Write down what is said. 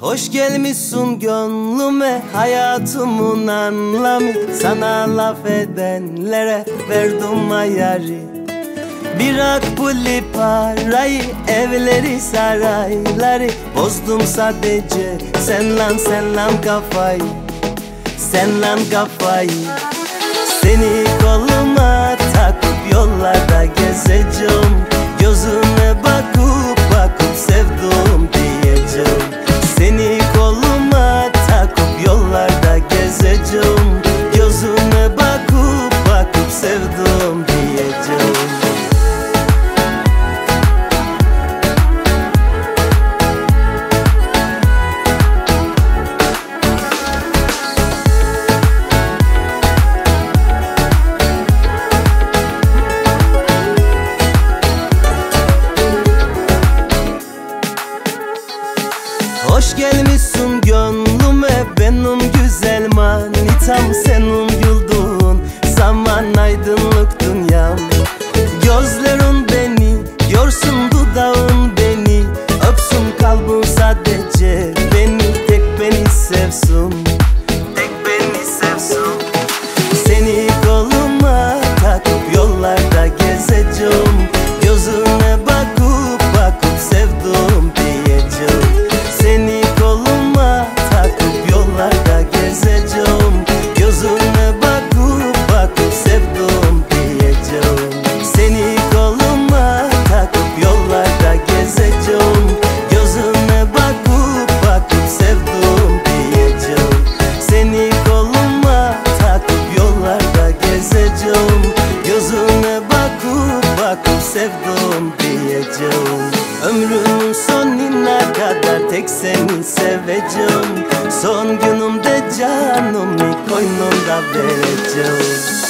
Hoş gelmişsin gönlüme, hayatımın anlamı. Sana laf edenlere verdim ayarı. Bırak puli parayı, evleri sarayları. Bozdum sadece senle kafayı, senle kafayı. Seni koluma takıp yollarda gezeceğim. Gözüne bakıp sevdim diyeceğim. Seni koluma takıp yollarda gezeceğim. Gözüne bakıp sevdim diyeceğim. Hoş gelmişsin gönlüme, benim güzel manitam. Senin güldüğün zaman aydınlık dünyam. Gözlerin beni görsün, dudağın beni öpsün, kalbin sadece beni, tek beni sevsin, tek beni sevsin. Seni koluma takıp yollarda gezeceğim. Gözüne bakıp sevdim diyeceğim. Seni koluma takıp yollarda gezeceğim. Gözüne bakıp sevdim diyeceğim. Seni koluma takıp yollarda gezeceğim. Gözüne bakıp sevdim diyeceğim. Seni koluma takıp yollarda gezeceğim. Gözüne bakıp sevdim diyeceğim. Ömrümün sonuna kadar tek seni seveceğim. Son günümde canımı koynumda vereceğim.